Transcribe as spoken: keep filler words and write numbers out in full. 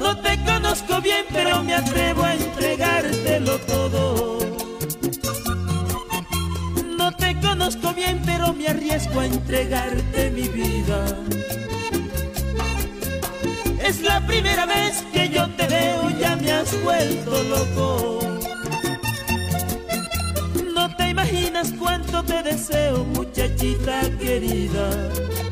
No te conozco bien, pero me atrevo a entregártelo todo. No te conozco bien, pero me arriesgo a entregarte mi vida. Es la primera vez que yo te veo, ya me has vuelto loco. No te imaginas cuánto te deseo, muchachita querida.